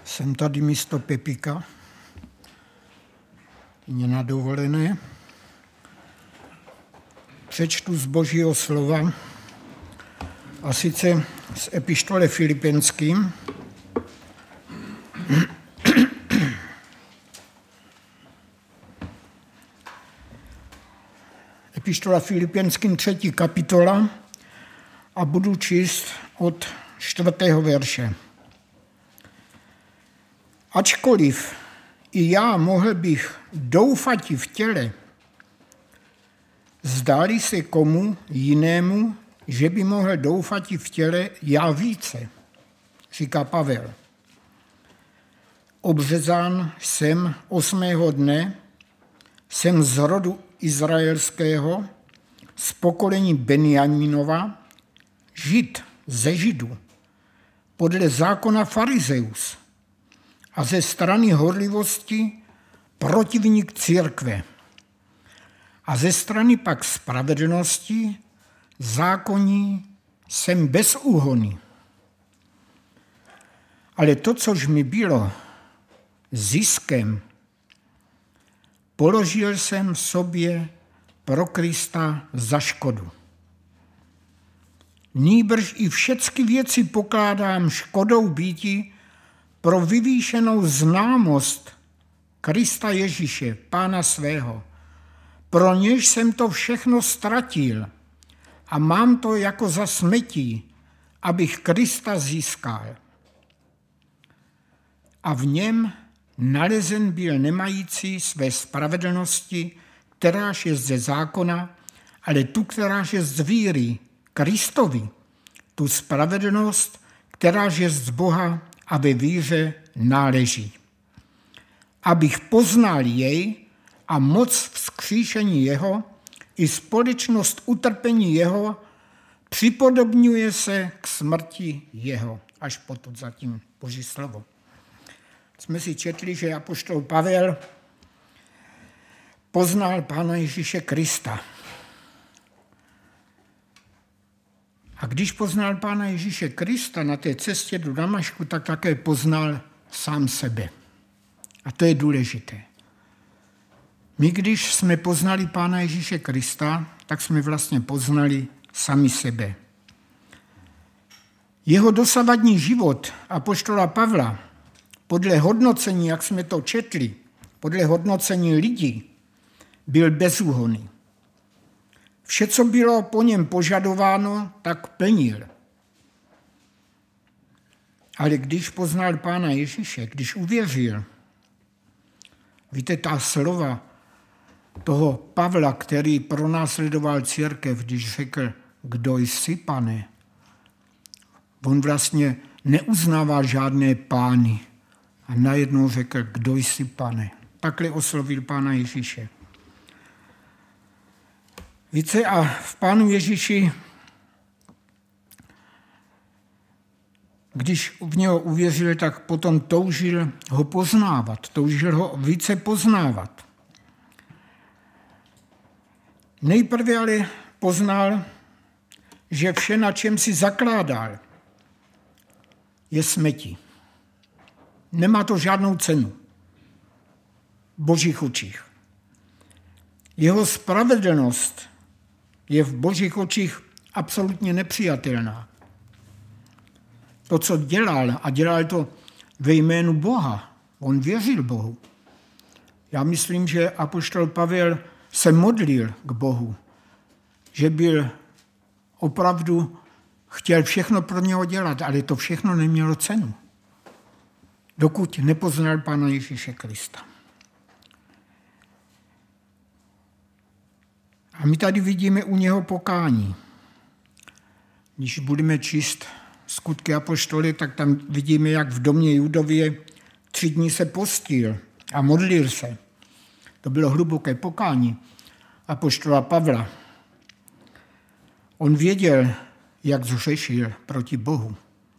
Jsem tady místo Pepika, je na dovolené. Přečtu z Božího slova, a sice z epištole Filipenským. Epištola Filipenským 3. kapitola a budu číst od 4. verše. Ačkoliv i já mohl bych doufati v těle, zdáli se komu jinému, že by mohl doufati v těle já více, říká Pavel. Obřezán jsem 8. dne, jsem z rodu izraelského, z pokolení Benjaminova, Žid ze Židů, podle zákona farizeus a ze strany horlivosti protivník církve a ze strany pak spravedlnosti zákonní jsem bez úhony. Ale to, což mi bylo ziskem, položil jsem sobě pro Krista za škodu. Nýbrž i všechny věci pokládám škodou býti pro vyvýšenou známost Krista Ježíše, Pána svého. Pro něž jsem to všechno ztratil a mám to jako za smetí, abych Krista získal. A v něm nalezen byl nemající své spravedlnosti, kteráž je ze zákona, ale tu, kteráž je z víry, Kristovi, tu spravedlnost, kteráž je z Boha a ve víře náleží. Abych poznal jej a moc vzkříšení jeho i společnost utrpení jeho, připodobňuje se k smrti jeho. Až potud zatím Boží slovo. Jsme si četli, že apoštol Pavel poznal Pána Ježíše Krista. A když poznal Pána Ježíše Krista na té cestě do Damašku, tak také poznal sám sebe. A to je důležité. My, když jsme poznali Pána Ježíše Krista, tak jsme vlastně poznali sami sebe. Jeho dosavadní život apoštola Pavla, podle hodnocení, jak jsme to četli, podle hodnocení lidí, byl bezúhonný. Vše, co bylo po něm požadováno, tak plnil. Ale když poznal Pána Ježíše, když uvěřil, víte, ta slova toho Pavla, který pronásledoval církev, když řekl, kdo jsi, Pane, on vlastně neuznával žádné pány a najednou řekl, kdo jsi, Pane. Takhle oslovil Pána Ježíše. Víte, a v Pánu Ježíši, když v něho uvěřil, tak potom toužil ho poznávat, toužil ho více poznávat. Nejprve ale poznal, že vše, na čem si zakládal, je smetí. Nemá to žádnou cenu v Božích očích. Jeho spravedlnost je v Božích očích absolutně nepřijatelná. To, co dělal, a dělal to ve jménu Boha, on věřil Bohu. Já myslím, že apoštol Pavel se modlil k Bohu, že byl opravdu, chtěl všechno pro něho dělat, ale to všechno nemělo cenu, dokud nepoznal Pána Ježíše Krista. A my tady vidíme u něho pokání. Když budeme číst skutky apoštoly, tak tam vidíme, jak v domě Judově 3 dny se postil a modlil se. To bylo hluboké pokání apoštola Pavla. On věděl, jak zhřešil proti Bohu.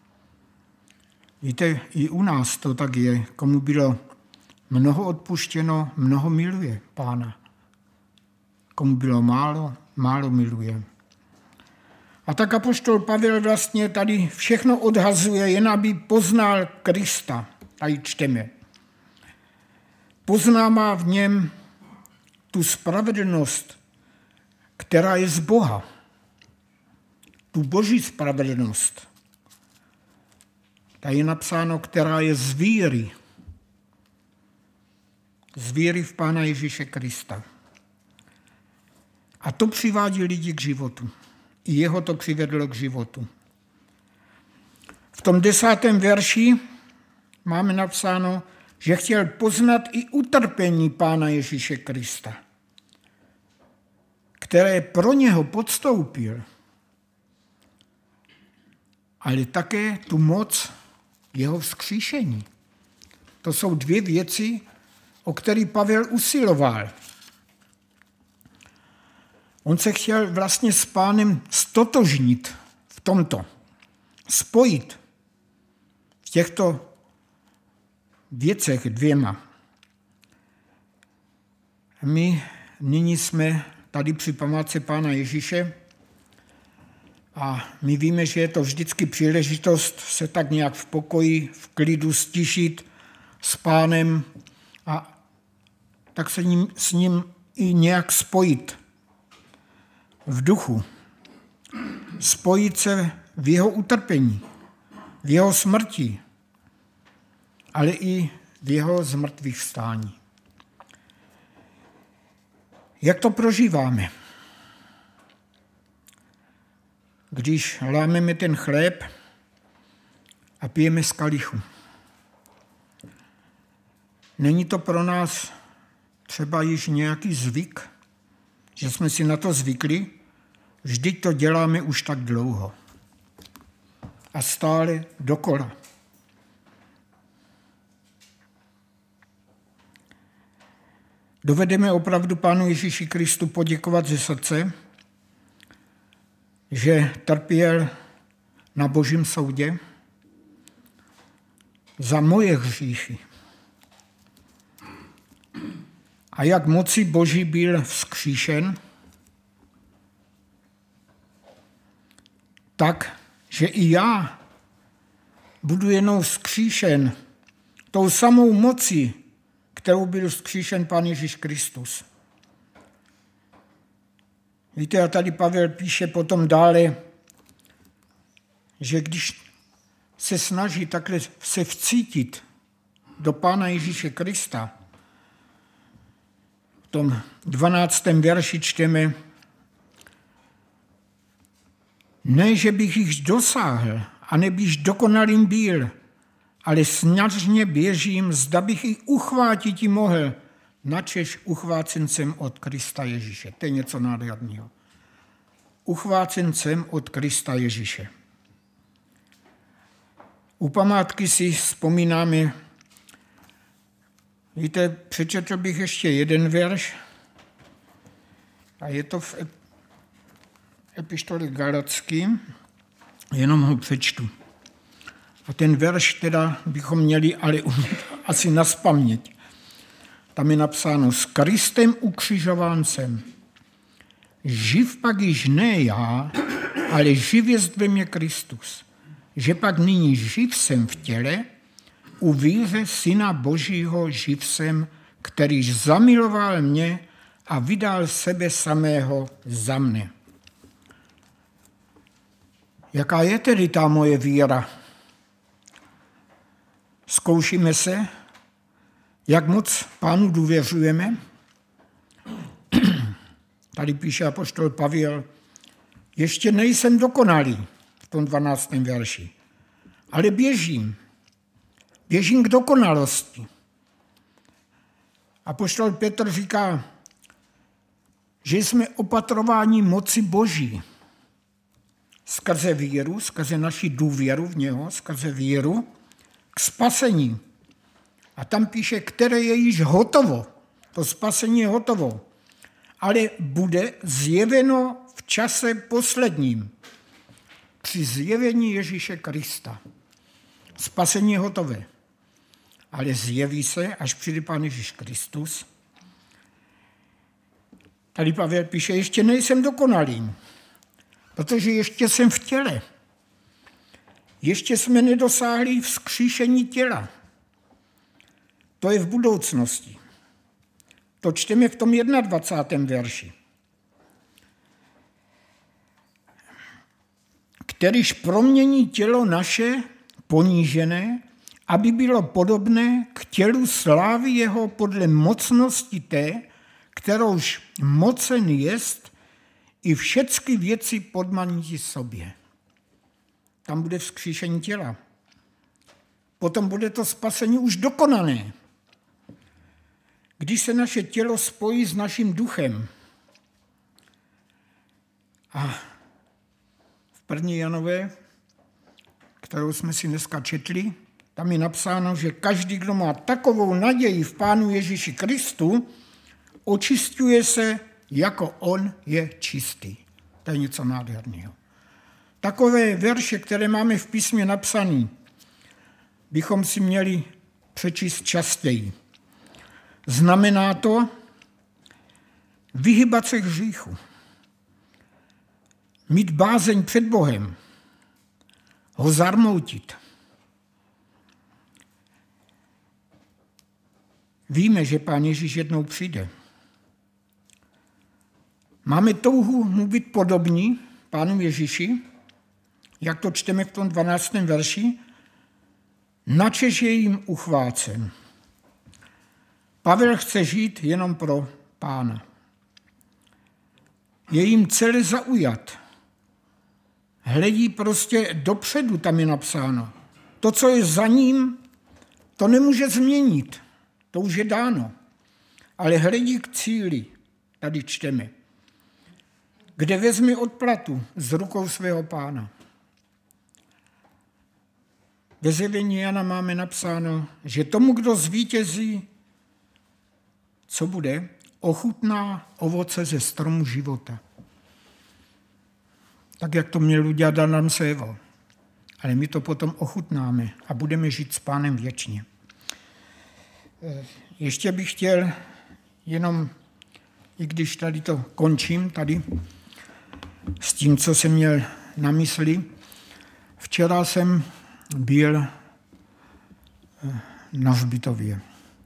Víte, i u nás to tak je. Komu bylo mnoho odpuštěno, mnoho miluje Pána. Komu bylo málo, málo miluje. A tak apoštol Pavel vlastně tady všechno odhazuje, jen aby poznal Krista. tady čteme. Poznává v něm tu spravedlnost, která je z Boha. Tu boží spravedlnost. Tady je napsáno, která je z víry. Z víry v Pána Ježíše Krista. A to přivádí lidi k životu. I jeho to přivedlo k životu. V tom 10. verši máme napsáno, že chtěl poznat i utrpení Pána Ježíše Krista, které pro něho podstoupil, ale také tu moc jeho vzkříšení. To jsou dvě věci, o které Pavel usiloval. On se chtěl vlastně s Pánem stotožnit v tomto, spojit v těchto věcech dvěma. My nyní jsme tady při památce Pána Ježíše a my víme, že je to vždycky příležitost se tak nějak v pokoji, v klidu stišit s Pánem a tak se s ním i nějak spojit v duchu. Spojit se v jeho utrpení, v jeho smrti, ale i v jeho zmrtvých vstání. Jak to prožíváme? Když lámeme ten chléb a pijeme z kalichu. Není to pro nás třeba již nějaký zvyk, že jsme si na to zvykli? Vždyť to děláme už tak dlouho. A stále dokola. Dovedeme opravdu Pánu Ježíši Kristu poděkovat ze srdce, že trpěl na Božím soudě za moje hříchy. A jak moci Boží byl vzkříšen, tak, že i já budu jenom vzkříšen tou samou mocí, kterou byl vzkříšen Pán Ježíš Kristus. Víte, a tady Pavel píše potom dále, že když se snaží takhle se vcítit do Pána Ježíše Krista, v tom 12. verši čteme, ne, že bych již dosáhl a nebýš dokonalým byl, ale snažně běžím, zda bych i uchvátit mohl, načež uchvácen jsem od Krista Ježíše. To je něco nádherného. Uchvácen jsem od Krista Ježíše. U památky si vzpomínáme, víte, přečetl bych ještě jeden verš, a je to v epištole Galackým, jenom ho přečtu. A ten verš teda bychom měli ale asi nazpaměť. Tam je napsáno, s Kristem ukřižován jsem. Živ pak již ne já, ale živ jest ve mně Kristus. Že pak nyní živ jsem v těle, u víře Syna Božího živ jsem, kterýž zamiloval mě a vydal sebe samého za mne. Jaká je tedy ta moje víra? Zkoušíme se, jak moc Pánu důvěřujeme. Tady píše apoštol Pavel, ještě nejsem dokonalý v tom 12. verši, ale běžím. Běžím k dokonalosti. Apoštol Petr říká, že jsme opatrováni moci Boží skrze víru, skrze naši důvěru v něho, skrze víru k spasení. A tam píše, které je již hotovo. To spasení je hotovo. Ale bude zjeveno v čase posledním. Při zjevení Ježíše Krista. Spasení je hotové. Ale zjeví se, až přijde Pán Ježíš Kristus. Tady Pavel píše, ještě nejsem dokonalý, protože ještě jsem v těle. Ještě jsme nedosáhli vzkříšení těla. To je v budoucnosti. To čteme v tom 21. verši. Kterýž promění tělo naše ponížené, aby bylo podobné k tělu slávy jeho podle mocnosti té, kterouž mocen jest i všechny věci podmanití sobě. Tam bude vzkříšení těla. Potom bude to spasení už dokonané. Když se naše tělo spojí s naším duchem. A v 1. Janové, kterou jsme si dneska četli, tam je napsáno, že každý, kdo má takovou naději v Pánu Ježíši Kristu, očisťuje se, jako on je čistý. To je něco nádherného. Takové verše, které máme v písmě napsané, bychom si měli přečíst častěji. Znamená to vyhybat se hříchu, mít bázeň před Bohem, ho zarmoutit. Víme, že Pán Ježíš jednou přijde. Máme touhu mu být podobní Pánu Ježíši, jak to čteme v tom 12. verši, načež je jim uchvácen. Pavel chce žít jenom pro Pána. Je jim celé zaujat. Hledí prostě dopředu, tam je napsáno. To, co je za ním, to nemůže změnit. To už je dáno. Ale hledí k cíli, tady čteme, kde vezme odplatu z rukou svého Pána. Ve zjevení Jana máme napsáno, že tomu, kdo zvítězí, co bude? Ochutná ovoce ze stromu života. Tak, jak to měl udělat Adam s Evou. Ale my to potom ochutnáme a budeme žít s Pánem věčně. Ještě bych chtěl jenom, i když tady to končím, tady s tím, co jsem měl na mysli. Včera jsem byl na hřbitově.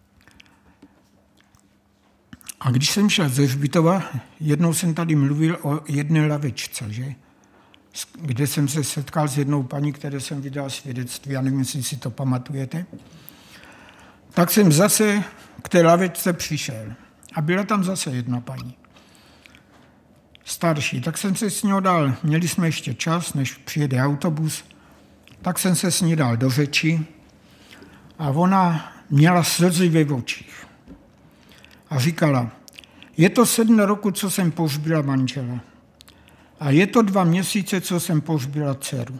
A když jsem šel ze hřbitova, jednou jsem tady mluvil o jedné lavičce, že? Kde jsem se setkal s jednou paní, které jsem vydal svědectví, já nevím, jestli si to pamatujete. Tak jsem zase k té lavičce přišel. A byla tam zase jedna paní. Starší. Tak jsem se s ní dal, měli jsme ještě čas, než přijede autobus, tak jsem se s ní dal do řeči a ona měla slzy ve očích. A říkala, je to 7 roku, co jsem pohřbila manžela. A je to 2 měsíce, co jsem pohřbila dceru.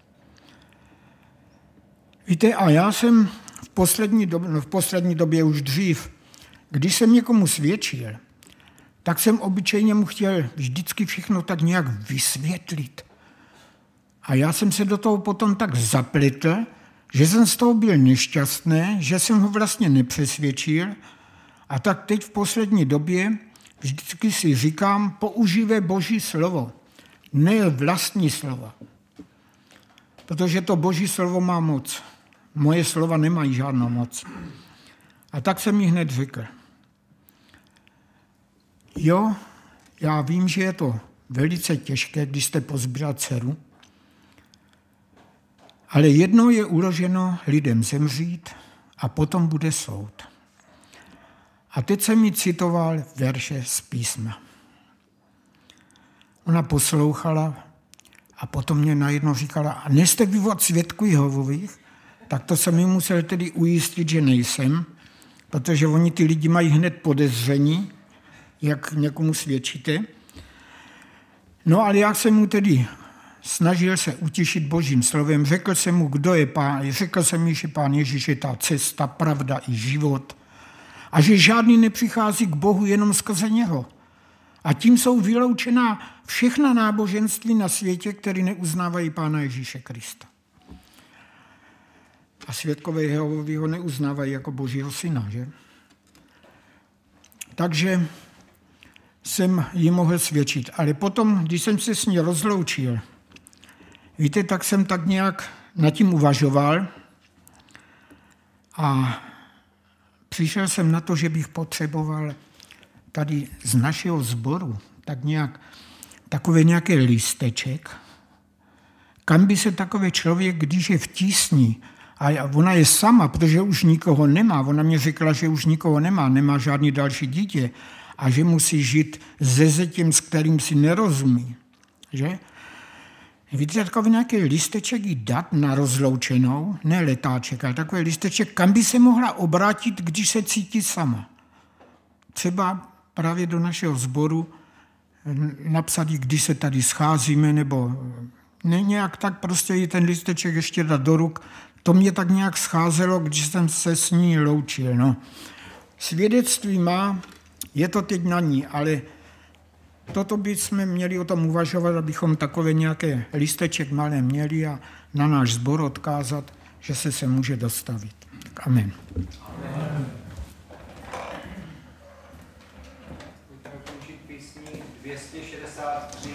Víte, a já jsem v poslední době už dřív, když jsem někomu svědčil, tak jsem obyčejně mu chtěl vždycky všechno tak nějak vysvětlit. A já jsem se do toho potom tak zapletl, že jsem z toho byl nešťastný, že jsem ho vlastně nepřesvědčil. A tak teď v poslední době vždycky si říkám, používej Boží slovo, ne vlastní slova. Protože to Boží slovo má moc. Moje slova nemají žádnou moc. A tak jsem jí hned řekl. Jo, já vím, že je to velice těžké, když jste pozbíral dceru, ale jednou je uloženo lidem zemřít a potom bude soud. A teď jsem mi citoval verše z písma. Ona poslouchala a potom mě najednou říkala, a nejste vy od svědků Jehovových? Tak to jsem mi musel tedy ujistit, že nejsem, protože oni ty lidi mají hned podezření, jak někomu svědčíte. No ale já jsem mu tedy snažil se utišit Božím slovem, řekl jsem mu, kdo je Pán, řekl jsem mi, že Pán Ježíš je ta cesta, pravda i život a že žádný nepřichází k Bohu jenom skrze něho. A tím jsou vyloučená všechna náboženství na světě, které neuznávají Pána Ježíše Krista. A svědkové Jehovovi ho neuznávají jako Božího syna, že? Takže jsem jí mohl svědčit. Ale potom, když jsem se s ní rozloučil, víte, tak jsem tak nějak nad tím uvažoval a přišel jsem na to, že bych potřeboval tady z našeho sboru takový nějaký lísteček, kam by se takový člověk, když je v tísni, a ona je sama, protože už nikoho nemá, ona mě řekla, že už nikoho nemá žádný další dítě a že musí žít se zetěm, s kterým si nerozumí. Že? Víte, takový nějaký lísteček jí dát na rozloučenou, ne letáček, ale takový lísteček, kam by se mohla obrátit, když se cítí sama. Třeba právě do našeho sboru napsat, když se tady scházíme, nebo nějak tak prostě jí ten lísteček ještě dát do ruk. To mě tak nějak scházelo, když jsem se s ní loučil. No. Svědectví má, je to teď na ní, ale toto bychom měli o tom uvažovat, abychom takové nějaké lísteček malé měli a na náš sbor odkázat, že se může dostavit. Tak amen. Amen. Pojďme končit písní 263.